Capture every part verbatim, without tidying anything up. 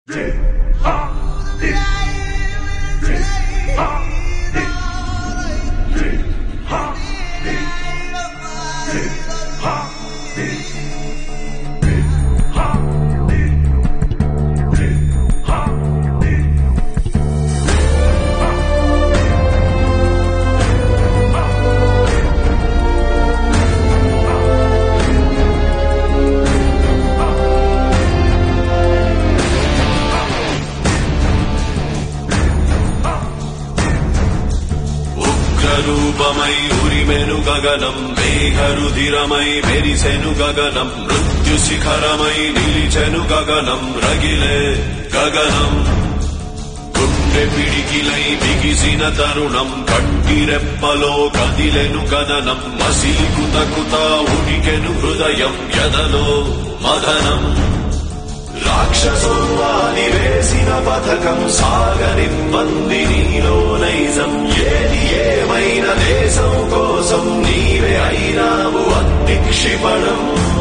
రూపమై ఉరిమెను గగనం మేఘరుధిరమై మెరిసెను గగనం మృత్యు శిఖరమై నిలిచెను గగనం రగిలే గగనం గుండె పిడికిలై బిగిసిన తరుణం కంటిరెప్పలో కదిలెను కదనం మసిలి కుతకుత ఉడికెను హృదయం ఎదలో మదనం రాక్షసోన్వాది వేసిన పథకం సాగనివ్వంది నీలో నైజం ఏది ఏమైన దేశం కోసం నీవే అయినావు అతి క్షిపణం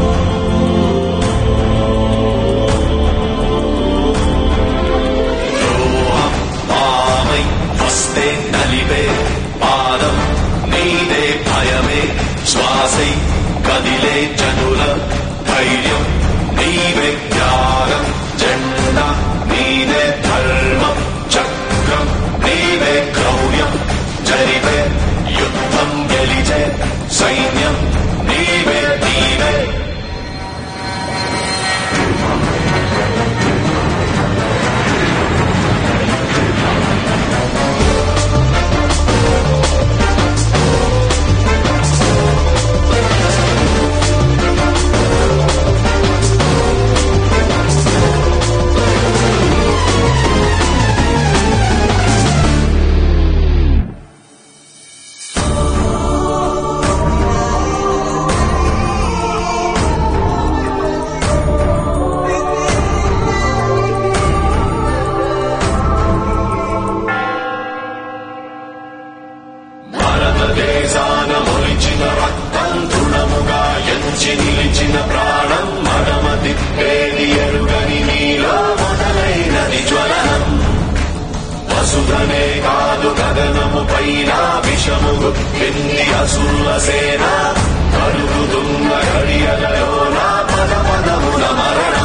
ద్రోహం పామై వస్తే నలిపే పాదం నీదే భయమే శ్వాసై కదిలే జనుల ధైర్యం నీవే త్యాగం జెండా నీవే ధర్మం చక్రం నీవే క్రౌర్యం జరిపే యుద్ధం గెలిచే సైన్యం నీవే నీవే దేశాన మొలిచిన రక్తం తృణముగా ఎంచి నిలిచిన ప్రాణం మడమ తిప్పేది ఎరుగని నీలో మొదలైనది జ్వలనం వసుధనే కాదు గగనము పైన విషము గుప్పింది అసురుల సేన కలుగుతున్న గడియలలోన పద పదముల మరణం